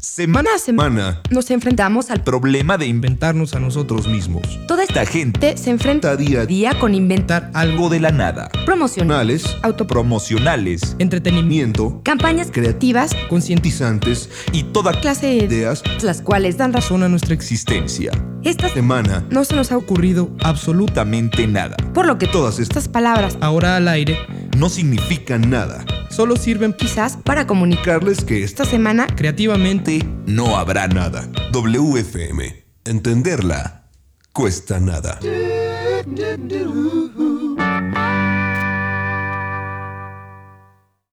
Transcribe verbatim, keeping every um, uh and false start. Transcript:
Semana a semana nos enfrentamos al problema de inventarnos a nosotros mismos. Toda esta gente se enfrenta día a día con inventar algo de la nada. promocionales, Promocionales, autopromocionales, autopromocionales, entretenimiento, campañas creativas, concientizantes y toda clase de ideas las cuales dan razón son a nuestra existencia. Esta Semana no se nos ha ocurrido, ocurrido absolutamente nada. por lo que Todas estas estas palabras Ahora al aire, no significan nada. solo sirven quizás para comunicar Indicarles que esta esta semana creativamente. no habrá nada. W F M. Entenderla cuesta nada.